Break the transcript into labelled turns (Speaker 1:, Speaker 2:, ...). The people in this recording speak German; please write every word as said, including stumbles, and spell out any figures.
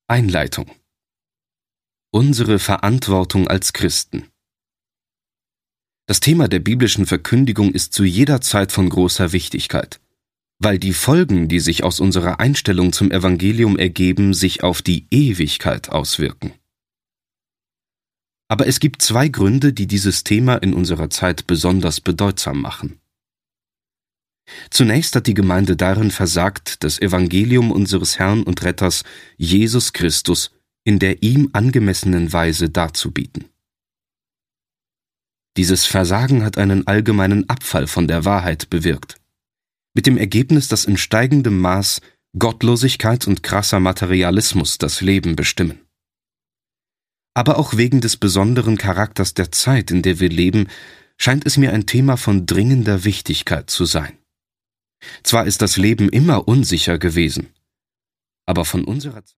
Speaker 1: Einleitung. Unsere Verantwortung als Christen. Das Thema der biblischen Verkündigung ist zu jeder Zeit von großer Wichtigkeit, weil die Folgen, die sich aus unserer Einstellung zum Evangelium ergeben, sich auf die Ewigkeit auswirken. Aber es gibt zwei Gründe, die dieses Thema in unserer Zeit besonders bedeutsam machen. Zunächst hat die Gemeinde darin versagt, das Evangelium unseres Herrn und Retters Jesus Christus in der ihm angemessenen Weise darzubieten. Dieses Versagen hat einen allgemeinen Abfall von der Wahrheit bewirkt, mit dem Ergebnis, dass in steigendem Maß Gottlosigkeit und krasser Materialismus das Leben bestimmen. Aber auch wegen des besonderen Charakters der Zeit, in der wir leben, scheint es mir ein Thema von dringender Wichtigkeit zu sein. Zwar ist das Leben immer unsicher gewesen, aber von unserer